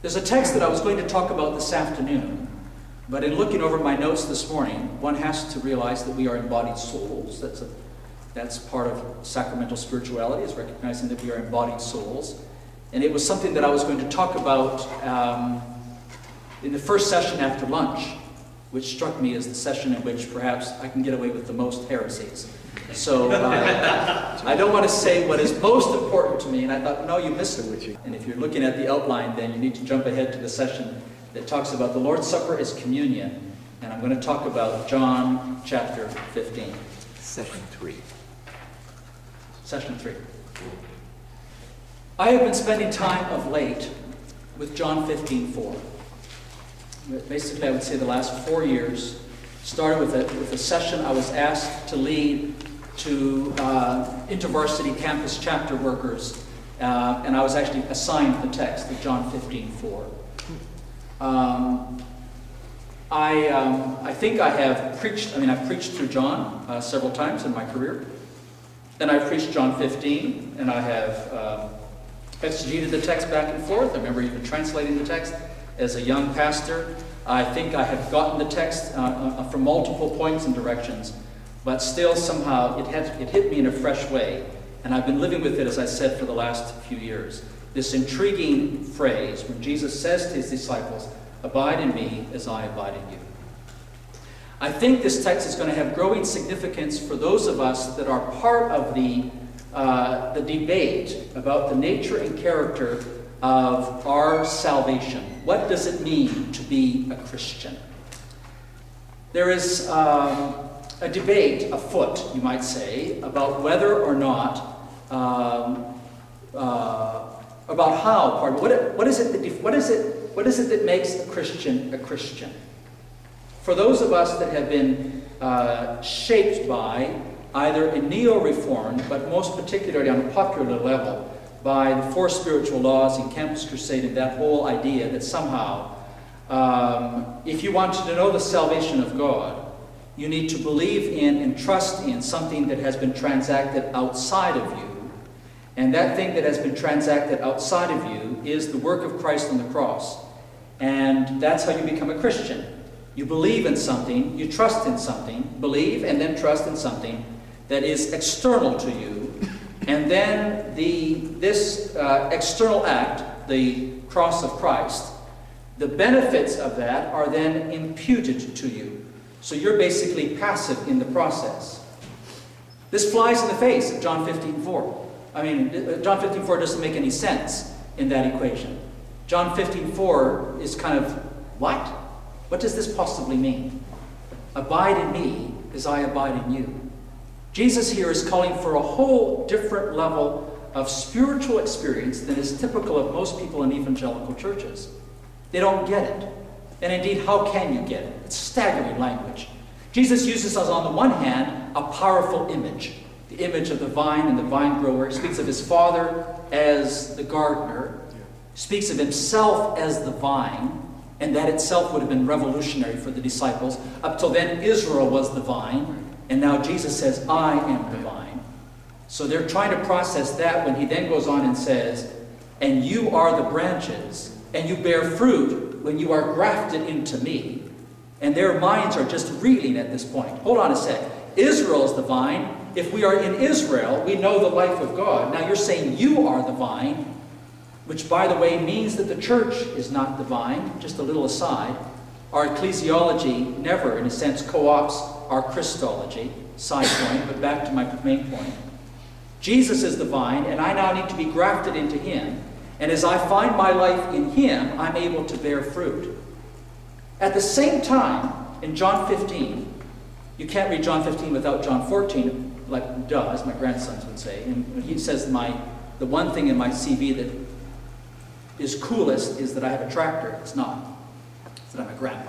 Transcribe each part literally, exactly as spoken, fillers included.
There's a text that I was going to talk about this afternoon, but in looking over my notes this morning, one has to realize that we are embodied souls. That's, a, that's part of sacramental spirituality, is recognizing that we are embodied souls. And it was something that I was going to talk about um, in the first session after lunch, which struck me as the session in which perhaps I can get away with the most heresies. So uh, I don't want to say what is most important to me, and I thought, no, you missed it. And if you're looking at the outline, then you need to jump ahead to the session that talks about the Lord's Supper as communion, and I'm going to talk about John chapter fifteen. Session three. Session three. I have been spending time of late with John fifteen four. Basically, I would say the last four years started with a, with a session I was asked to lead to uh, InterVarsity campus chapter workers, uh, and I was actually assigned the text of John fifteen four. Um, I, um, I think I have preached, I mean, I've preached through John uh, several times in my career, and I've preached John fifteen, and I have um, exegeted the text back and forth. I remember even translating the text as a young pastor. I think I have gotten the text uh, uh, from multiple points and directions, but still somehow it, had, it hit me in a fresh way, and I've been living with it, as I said, for the last few years. This intriguing phrase when Jesus says to his disciples, "Abide in me as I abide in you." I think this text is going to have growing significance for those of us that are part of the, uh, the debate about the nature and character of our salvation. What does it mean to be a Christian? There is um, a debate afoot, you might say, about whether or not, um, uh, about how, pardon, what, what is it that, what is it, what is it that makes a Christian a Christian? For those of us that have been uh, shaped by either a neo-reformed, but most particularly on a popular level, by the four spiritual laws in Campus Crusade, and that whole idea that somehow, um, if you want to know the salvation of God, you need to believe in and trust in something that has been transacted outside of you. And that thing that has been transacted outside of you is the work of Christ on the cross. And that's how you become a Christian. You believe in something, you trust in something, believe and then trust in something that is external to you. And then the, this uh, external act, the cross of Christ, the benefits of that are then imputed to you. So you're basically passive in the process. This flies in the face of John fifteen four. I mean, John fifteen four doesn't make any sense in that equation. John fifteen four is kind of, what? What does this possibly mean? Abide in me as I abide in you. Jesus here is calling for a whole different level of spiritual experience than is typical of most people in evangelical churches. They don't get it. And indeed, how can you get it? It's staggering language. Jesus uses us, on the one hand, a powerful image. The image of the vine and the vine grower. He speaks of his Father as the gardener. Speaks of himself as the vine. And that itself would have been revolutionary for the disciples. Up till then, Israel was the vine. And now Jesus says, I am the vine. So they're trying to process that when he then goes on and says, and you are the branches, and you bear fruit when you are grafted into me. And their minds are just reeling at this point. Hold on a sec. Israel is the vine. If we are in Israel, we know the life of God. Now you're saying you are the vine, which, by the way, means that the church is not the vine. Just a little aside. Our ecclesiology never, in a sense, co-opts our Christology. Side point, but back to my main point. Jesus is the vine, and I now need to be grafted into him. And as I find my life in him, I'm able to bear fruit. At the same time, in John fifteen, you can't read John fifteen without John fourteen, like duh, as my grandsons would say. And he says my the one thing in my C V that is coolest is that I have a tractor. It's not. It's that I'm a grandpa.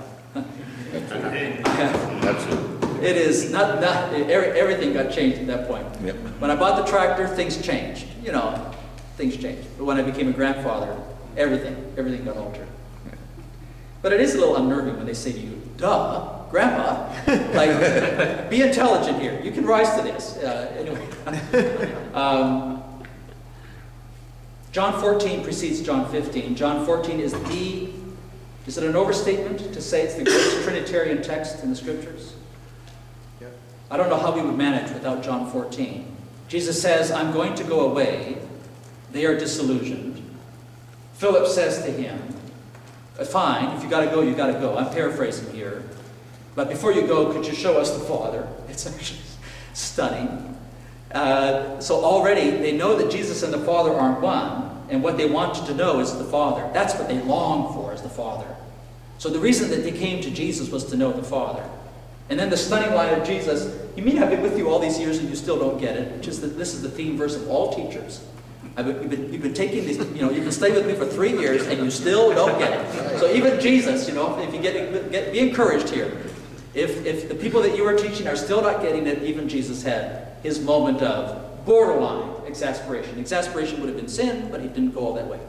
It is not, not everything got changed at that point. Yep. When I bought the tractor, things changed. You know, things changed. But when I became a grandfather, everything, everything got altered. But it is a little unnerving when they say to you, duh, grandpa, like, be intelligent here. You can rise to this. Uh, anyway. um, John fourteen precedes John fifteen. John fourteen is the, is it an overstatement to say it's the greatest Trinitarian text in the Scriptures? Yep. I don't know how we would manage without John fourteen. Jesus says, I'm going to go away. They are disillusioned. Philip says to him, fine, if you got to go, you got to go. I'm paraphrasing here. But before you go, could you show us the Father? It's actually stunning. Uh, so already they know that Jesus and the Father aren't one, and what they wanted to know is the Father. That's what they long for, is the Father. So the reason that they came to Jesus was to know the Father. And then the stunning line of Jesus, you mean I've been with you all these years and you still don't get it? Which is that this is the theme verse of all teachers. I've been, you've, been, you've been taking these, you know, you've been staying with me for three years and you still don't get it. So even Jesus, you know, if you get, get be encouraged here. If, if the people that you are teaching are still not getting it, even Jesus had his moment of borderline exasperation. Exasperation would have been sin, but he didn't go all that way.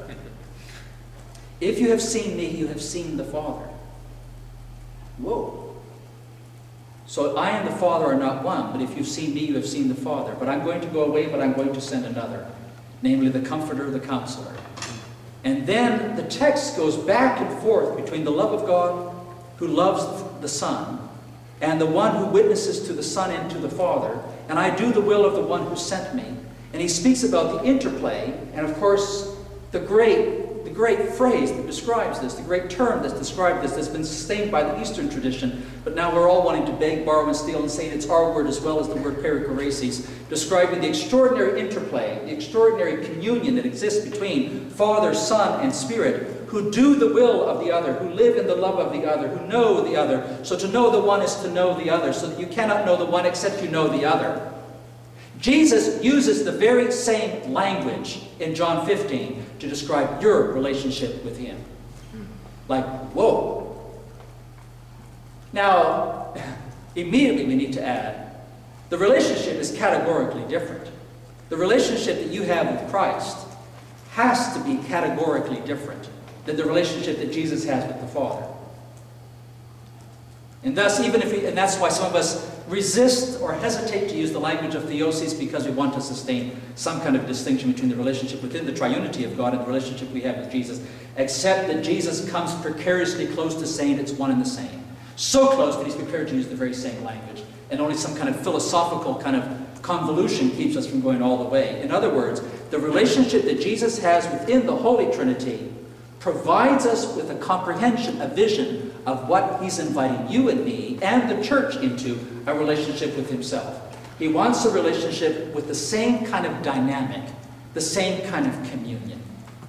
If you have seen me, you have seen the Father. Whoa. So I and the Father are not one, but if you've seen me, you have seen the Father. But I'm going to go away, but I'm going to send another, namely the Comforter, the Counselor. And then the text goes back and forth between the love of God, who loves the Son, and the one who witnesses to the Son and to the Father, and I do the will of the one who sent me. And he speaks about the interplay, and of course, the great The great phrase that describes this, the great term that's described this, that's been sustained by the Eastern tradition, but now we're all wanting to beg, borrow, and steal and saying it's our word as well as the word perichoresis, describing the extraordinary interplay, the extraordinary communion that exists between Father, Son, and Spirit, who do the will of the other, who live in the love of the other, who know the other. So to know the one is to know the other, so that you cannot know the one except you know the other. Jesus uses the very same language in John fifteen to describe your relationship with him. Like, whoa. Now, immediately we need to add, the relationship is categorically different. The relationship that you have with Christ has to be categorically different than the relationship that Jesus has with the Father. And thus, even if we, and that's why some of us resist or hesitate to use the language of theosis, because we want to sustain some kind of distinction between the relationship within the triunity of God and the relationship we have with Jesus, except that Jesus comes precariously close to saying it's one and the same. So close that he's prepared to use the very same language. And only some kind of philosophical kind of convolution keeps us from going all the way. In other words, the relationship that Jesus has within the Holy Trinity provides us with a comprehension, a vision of what he's inviting you and me and the church into, a relationship with himself. He wants a relationship with the same kind of dynamic, the same kind of communion.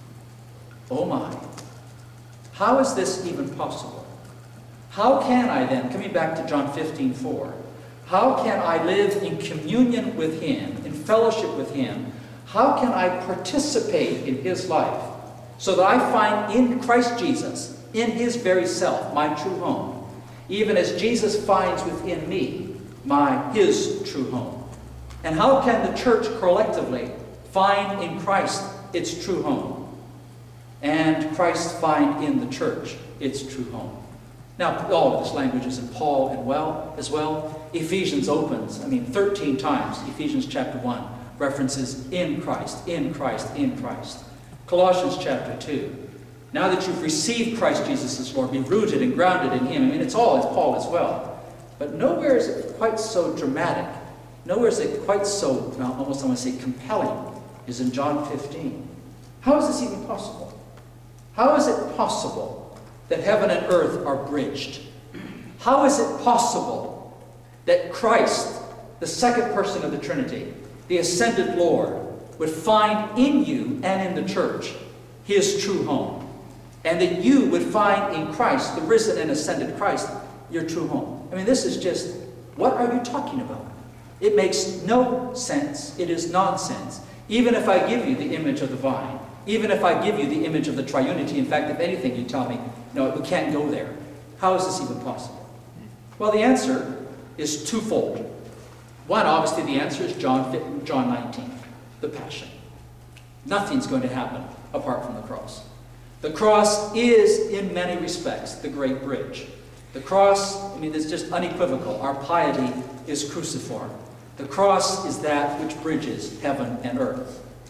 Oh my. How is this even possible? How can I then, coming back to John fifteen four, how can I live in communion with him, in fellowship with him? How can I participate in his life so that I find in Christ Jesus, in his very self, my true home, even as Jesus finds within me my his true home? And how can the church collectively find in Christ its true home, and Christ find in the church its true home? Now, all of this language is in Paul and well as well. Ephesians opens, I mean, thirteen times, Ephesians chapter one, references in Christ, in Christ, in Christ. Colossians chapter two. Now that you've received Christ Jesus as Lord, be rooted and grounded in him. I mean, it's all in Paul as well. But nowhere is it quite so dramatic. Nowhere is it quite so, well, almost I want to say compelling, is in John fifteen. How is this even possible? How is it possible that heaven and earth are bridged? How is it possible that Christ, the second person of the Trinity, the ascended Lord, would find in you and in the church his true home, and that you would find in Christ, the risen and ascended Christ, your true home? I mean, this is just, what are you talking about? It makes no sense. It is nonsense. Even if I give you the image of the vine, even if I give you the image of the triunity, in fact, if anything, you tell me, no, we can't go there. How is this even possible? Well, the answer is twofold. One, obviously, the answer is John, John nineteen, the Passion. Nothing's going to happen apart from the cross. The cross is, in many respects, the great bridge. The cross, I mean, it's just unequivocal. Our piety is cruciform. The cross is that which bridges heaven and earth.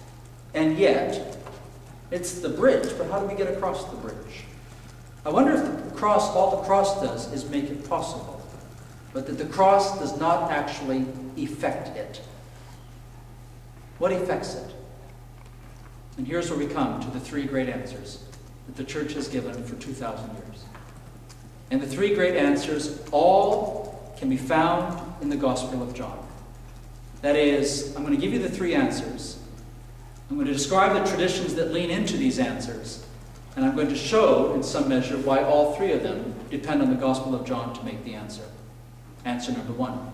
And yet, it's the bridge, but how do we get across the bridge? I wonder if the cross, all the cross does is make it possible, but that the cross does not actually effect it. What effects it? And here's where we come to the three great answers that the church has given for two thousand years. And the three great answers all can be found in the Gospel of John. That is, I'm going to give you the three answers. I'm going to describe the traditions that lean into these answers. And I'm going to show, in some measure, why all three of them depend on the Gospel of John to make the answer. Answer number one.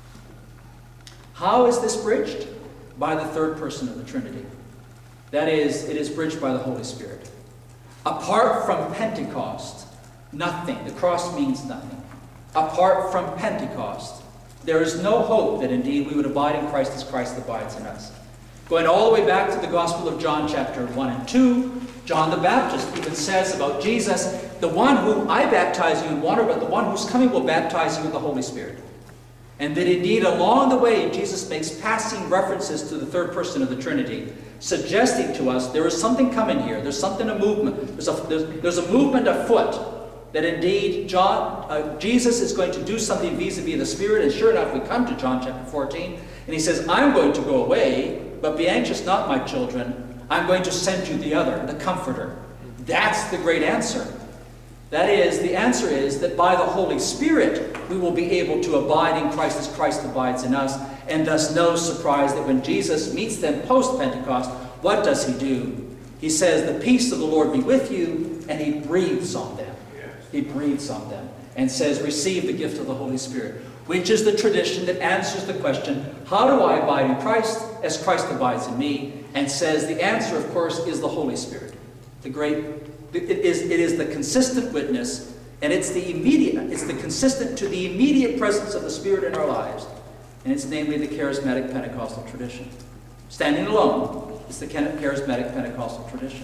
How is this bridged? By the third person of the Trinity. That is, it is bridged by the Holy Spirit. Apart from Pentecost, nothing. The cross means nothing. Apart from Pentecost, there is no hope that indeed we would abide in Christ as Christ abides in us. Going all the way back to the Gospel of John, chapter one and two, John the Baptist even says about Jesus, the one who I baptize you in water, but the one who's coming will baptize you in the Holy Spirit. And that indeed along the way, Jesus makes passing references to the third person of the Trinity, suggesting to us there is something coming here. There's something, a movement. There's a, there's, there's a movement afoot that indeed John, uh, Jesus is going to do something vis-a-vis the Spirit. And sure enough, we come to John chapter fourteen, and he says, I'm going to go away, but be anxious not, my children. I'm going to send you the other, the Comforter. That's the great answer. That is, the answer is that by the Holy Spirit, we will be able to abide in Christ as Christ abides in us, and thus no surprise that when Jesus meets them post-Pentecost, what does he do? He says, the peace of the Lord be with you, and he breathes on them. He breathes on them and says, receive the gift of the Holy Spirit, which is the tradition that answers the question, how do I abide in Christ as Christ abides in me? And says the answer, of course, is the Holy Spirit. The great, it is, it is the consistent witness, and it's the immediate, it's the consistent to the immediate presence of the Spirit in our lives. And it's namely the charismatic Pentecostal tradition. Standing alone is the charismatic Pentecostal tradition.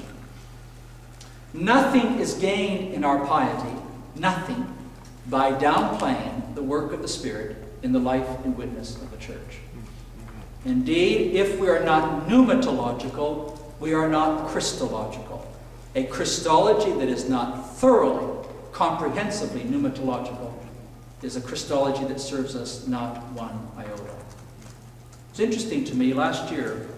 Nothing is gained in our piety, nothing, by downplaying the work of the Spirit in the life and witness of the church. Indeed, if we are not pneumatological, we are not Christological. A Christology that is not thoroughly, comprehensively pneumatological is a Christology that serves us not one iota. It's interesting to me, last year,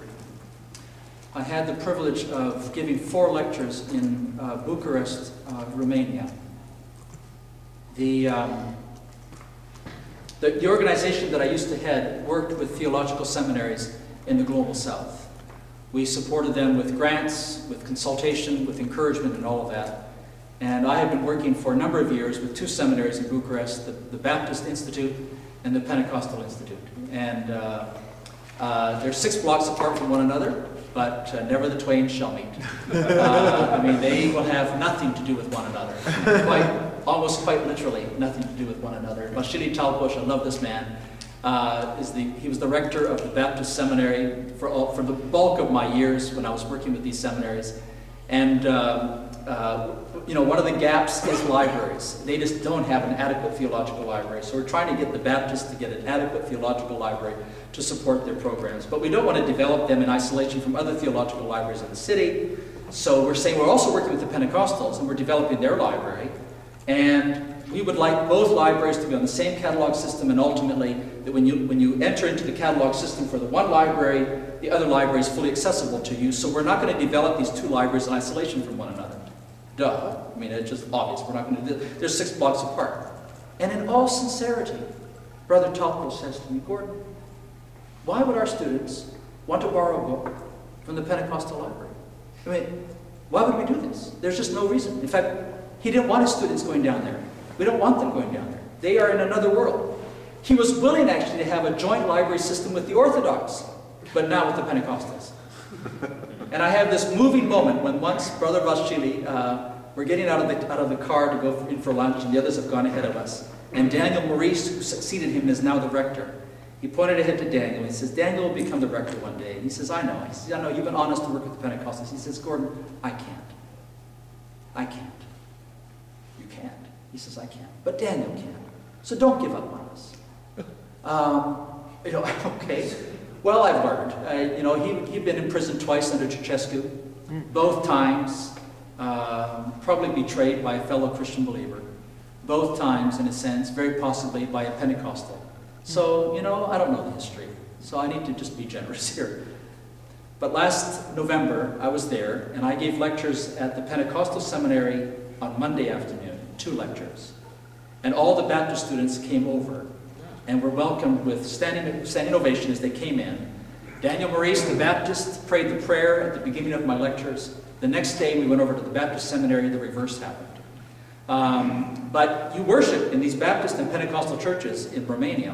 I had the privilege of giving four lectures in uh, Bucharest, uh, Romania. The, um, the, the organization that I used to head worked with theological seminaries in the Global South. We supported them with grants, with consultation, with encouragement, and all of that. And I have been working for a number of years with two seminaries in Bucharest, the, the Baptist Institute and the Pentecostal Institute. And uh, uh, they're six blocks apart from one another, but uh, never the twain shall meet. Uh, I mean, they will have nothing to do with one another. Quite, almost quite literally, nothing to do with one another. Vasily Talbush, I love this man. Uh, is the, he was the rector of the Baptist Seminary for, all, for the bulk of my years when I was working with these seminaries. And, um, uh, you know, one of the gaps is libraries. They just don't have an adequate theological library. So we're trying to get the Baptists to get an adequate theological library to support their programs. But we don't want to develop them in isolation from other theological libraries in the city. So we're saying we're also working with the Pentecostals, and we're developing their library. And we would like both libraries to be on the same catalog system, and ultimately that when you, when you enter into the catalog system for the one library, the other library is fully accessible to you. So we're not going to develop these two libraries in isolation from one another. Duh. I mean, it's just obvious. We're not going to do this. They're six blocks apart. And in all sincerity, Brother Talbush says to me, Gordon, why would our students want to borrow a book from the Pentecostal library? I mean, why would we do this? There's just no reason. In fact, he didn't want his students going down there. We don't want them going down there. They are in another world. He was willing actually to have a joint library system with the Orthodox, but not with the Pentecostals. And I have this moving moment when once Brother Vasily, uh, we're getting out of, the, out of the car to go in for lunch, and the others have gone ahead of us. And Daniel Maurice, who succeeded him, is now the rector. He pointed ahead to Daniel. He says, Daniel will become the rector one day. And he says, I know. He says, I know, you've been honest to work with the Pentecostals. He says, Gordon, I can't. I can't. You can't. He says, I can't. But Daniel can. So don't give up on us. Um, you know, okay. Well, I've learned. Uh, you know, he, he'd been in prison twice under Ceausescu, both times um, probably betrayed by a fellow Christian believer, both times, in a sense, very possibly by a Pentecostal. So, you know, I don't know the history, so I need to just be generous here. But last November, I was there, and I gave lectures at the Pentecostal Seminary on Monday afternoon, two lectures. And all the Baptist students came over and were welcomed with standing, standing ovation as they came in. Daniel Maurice, the Baptist, prayed the prayer at the beginning of my lectures. The next day, we went over to the Baptist Seminary, the reverse happened. Um, but you worship in these Baptist and Pentecostal churches in Romania,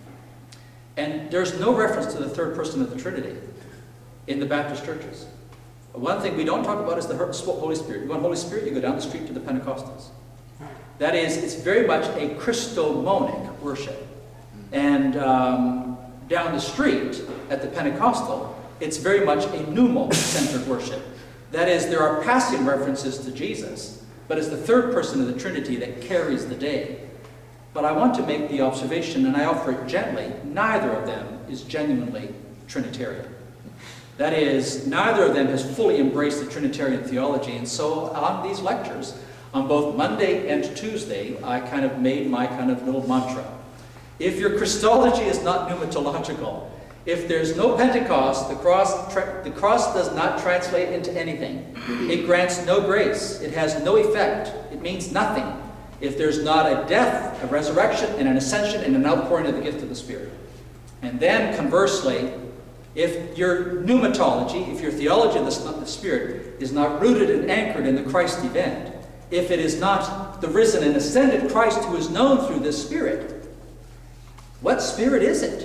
and there's no reference to the third person of the Trinity in the Baptist churches. One thing we don't talk about is the Holy Spirit. You want Holy Spirit, you go down the street to the Pentecostals. That is, it's very much a Christomonic worship. And um, down the street at the Pentecostal, it's very much a pneumo-centered worship. That is, there are passing references to Jesus, but it's the third person of the Trinity that carries the day. But I want to make the observation, and I offer it gently, neither of them is genuinely Trinitarian. That is, neither of them has fully embraced the Trinitarian theology, and so on these lectures, on both Monday and Tuesday, I kind of made my kind of little mantra. If your Christology is not pneumatological, if there's no Pentecost, the cross, the cross does not translate into anything. It grants no grace. It has no effect. It means nothing if there's not a death, a resurrection, and an ascension, and an outpouring of the gift of the Spirit. And then, conversely, if your pneumatology, if your theology of the Spirit is not rooted and anchored in the Christ event, if it is not the risen and ascended Christ who is known through this Spirit, what Spirit is it?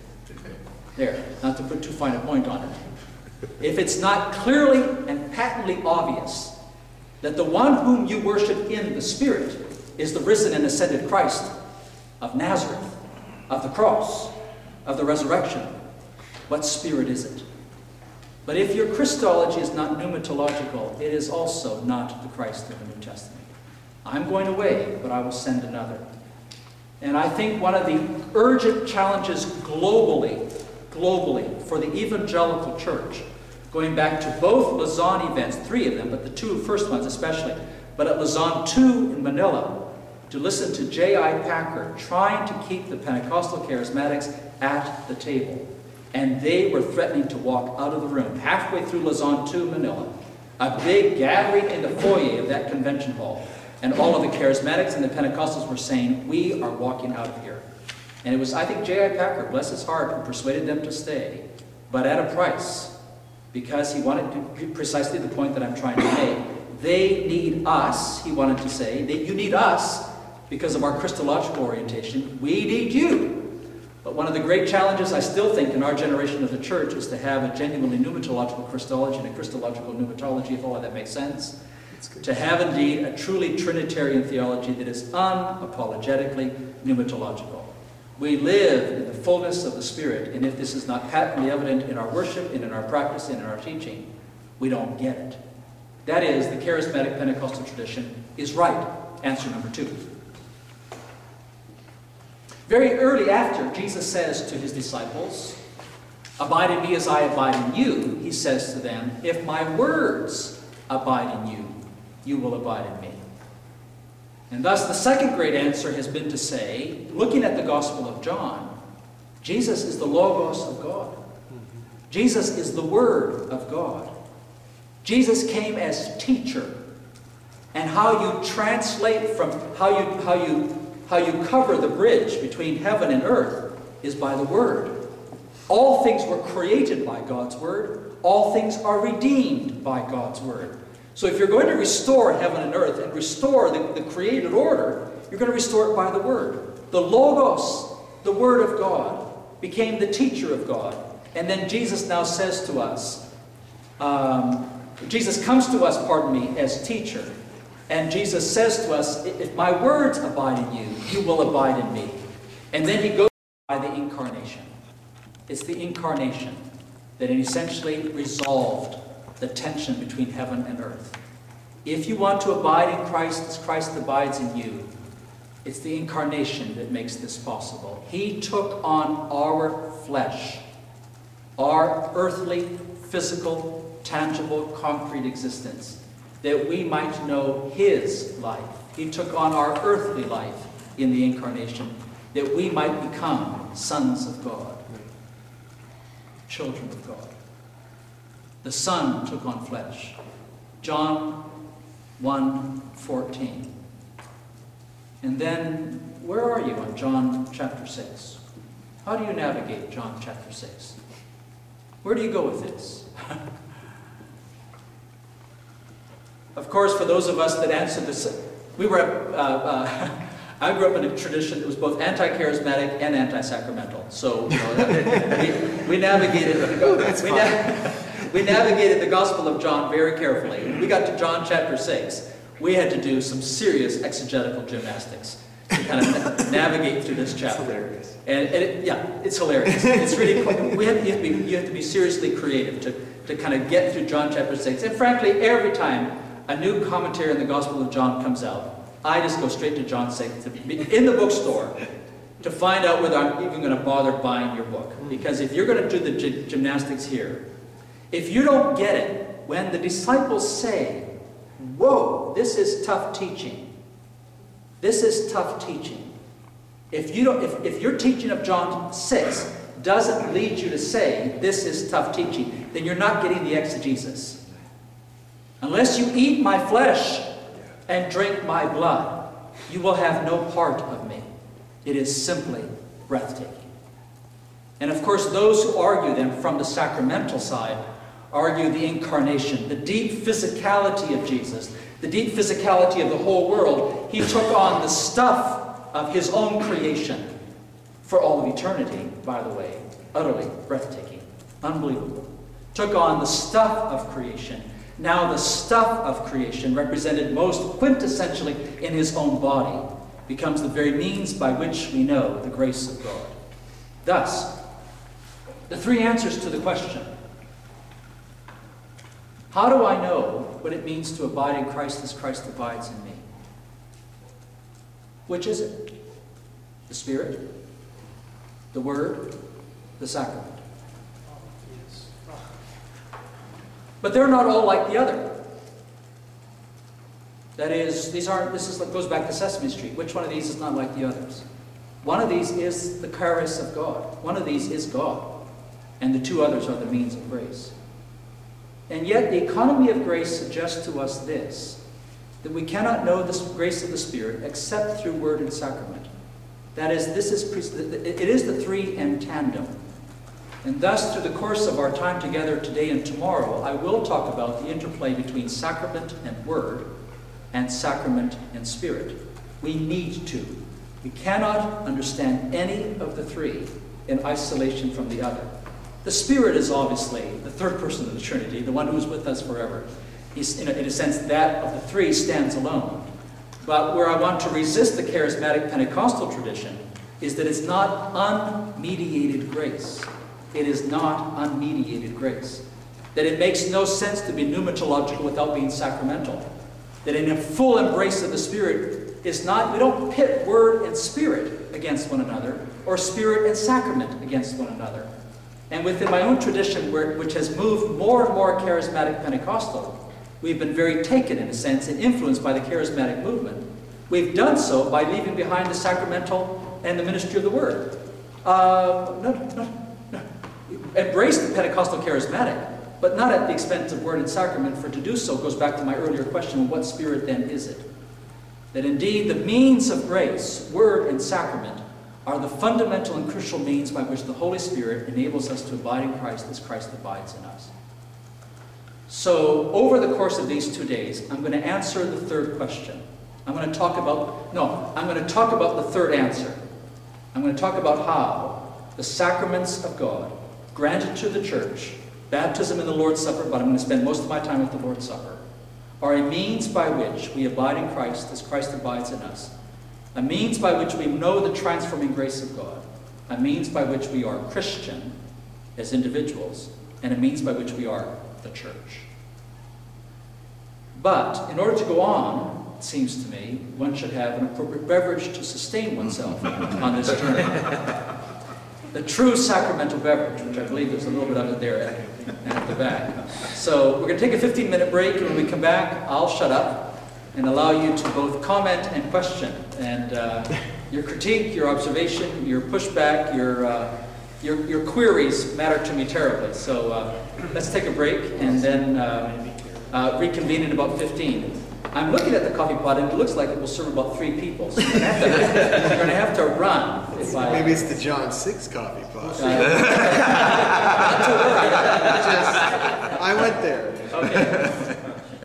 There, not to put too fine a point on it. If it's not clearly and patently obvious that the one whom you worship in the Spirit is the risen and ascended Christ of Nazareth, of the cross, of the resurrection, what Spirit is it? But if your Christology is not pneumatological, it is also not the Christ of the New Testament. I'm going away, but I will send another. And I think one of the urgent challenges globally, globally, for the evangelical church, going back to both Lausanne events, three of them, but the two first ones especially, but at Lausanne two in Manila, to listen to J I Packer trying to keep the Pentecostal charismatics at the table. And they were threatening to walk out of the room halfway through Lausanne two, Manila. A big gathering in the foyer of that convention hall. And all of the charismatics and the Pentecostals were saying, we are walking out of here. And it was, I think, J I Packer, bless his heart, who persuaded them to stay, but at a price, because he wanted to do precisely the point that I'm trying to make. They need us, he wanted to say. They, you need us because of our Christological orientation. We need you. But one of the great challenges I still think in our generation of the church is to have a genuinely pneumatological Christology and a Christological pneumatology, if all of that makes sense. To have indeed a truly Trinitarian theology that is unapologetically pneumatological. We live in the fullness of the Spirit, and if this is not patently evident in our worship and in our practice and in our teaching, we don't get it. That is, the charismatic Pentecostal tradition is right. Answer number two. Very early after, Jesus says to his disciples, abide in me as I abide in you, he says to them, if my words abide in you, you will abide in me. And thus the second great answer has been to say, looking at the Gospel of John, Jesus is the Logos of God. Jesus is the Word of God. Jesus came as teacher. And how you translate from, how you, how you, how you cover the bridge between heaven and earth is by the Word. All things were created by God's Word. All things are redeemed by God's Word. So if you're going to restore heaven and earth and restore the, the created order, you're going to restore it by the Word. The Logos, the Word of God, became the teacher of God. And then Jesus now says to us, um, Jesus comes to us, pardon me, as teacher. And Jesus says to us, if my words abide in you, you will abide in me. And then he goes by the incarnation. It's the incarnation that essentially resolved the tension between heaven and earth. If you want to abide in Christ as Christ abides in you, it's the incarnation that makes this possible. He took on our flesh. our earthly, physical, tangible, concrete existence, that we might know his life. He took on our earthly life in the incarnation, that we might become sons of God, children of God. The Son took on flesh. John one fourteen. And then, where are you on John chapter six? How do you navigate John chapter six? Where do you go with this? Of course, for those of us that answered this, we were, uh, uh, I grew up in a tradition that was both anti-charismatic and anti-sacramental. So, you know, we, we navigated we, na we navigated the Gospel of John very carefully. When we got to John chapter six, we had to do some serious exegetical gymnastics to kind of navigate through this chapter. It's hilarious. And, and it, yeah, it's hilarious. It's really quite, we have, you, have to be, you have to be seriously creative to, to kind of get through John chapter six. And frankly, every time a new commentary on the Gospel of John comes out, I just go straight to John six, to be in the bookstore, to find out whether I'm even going to bother buying your book. Because if you're going to do the gy gymnastics here, if you don't get it, when the disciples say, whoa, this is tough teaching. This is tough teaching. If, you don't, if, if your teaching of John six doesn't lead you to say, this is tough teaching, then you're not getting the exegesis. Unless you eat my flesh and drink my blood, you will have no part of me. It is simply breathtaking. And of course, those who argue then from the sacramental side argue the incarnation, the deep physicality of Jesus, the deep physicality of the whole world. He took on the stuff of his own creation for all of eternity, by the way. Utterly breathtaking, unbelievable. Took on the stuff of creation. Now the stuff of creation, represented most quintessentially in his own body, becomes the very means by which we know the grace of God. Thus, the three answers to the question, how do I know what it means to abide in Christ as Christ abides in me? Which is it? The Spirit, the Word, the Sacrament. But they're not all like the other. That is, these aren't, this is, goes back to Sesame Street. Which one of these is not like the others? One of these is the charis of God. One of these is God. And the two others are the means of grace. And yet the economy of grace suggests to us this, that we cannot know the grace of the Spirit except through word and sacrament. That is, this is, it is the three in tandem. And thus, through the course of our time together today and tomorrow, I will talk about the interplay between sacrament and word, and sacrament and spirit. We need to. We cannot understand any of the three in isolation from the other. The Spirit is obviously the third person of the Trinity, the one who is with us forever. He's, in a, in a sense, that of the three stands alone. But where I want to resist the charismatic Pentecostal tradition is that it's not unmediated grace. It is not unmediated grace. That it makes no sense to be pneumatological without being sacramental. That in a full embrace of the Spirit is not, we don't pit word and spirit against one another, or spirit and sacrament against one another. And within my own tradition, where, which has moved more and more charismatic Pentecostal, we've been very taken, in a sense, and influenced by the charismatic movement. We've done so by leaving behind the sacramental and the ministry of the Word. Uh, no, no, no. Embrace the Pentecostal charismatic, but not at the expense of word and sacrament, for to do so goes back to my earlier question, what spirit then is it? That indeed the means of grace, word and sacrament, are the fundamental and crucial means by which the Holy Spirit enables us to abide in Christ as Christ abides in us. So, over the course of these two days, I'm going to answer the third question. I'm going to talk about, no, I'm going to talk about the third answer. I'm going to talk about how the sacraments of God, granted to the church, baptism and the Lord's Supper, but I'm going to spend most of my time with the Lord's Supper, are a means by which we abide in Christ as Christ abides in us. A means by which we know the transforming grace of God. A means by which we are Christian as individuals, and a means by which we are the church. But in order to go on, it seems to me, one should have an appropriate beverage to sustain oneself on this journey. the true sacramental beverage, which I believe there's a little bit of it there and at the back. So we're going to take a fifteen minute break, and when we come back, I'll shut up and allow you to both comment and question. And uh, your critique, your observation, your pushback, your, uh, your, your queries matter to me terribly. So uh, let's take a break and then uh, uh, reconvene in about fifteen. I'm looking at the coffee pot, and it looks like it will serve about three people. So you're going to have to, you're going to have to run. If I, Maybe it's the John Six coffee pot. Uh, not to worry. Just, I went there. Okay.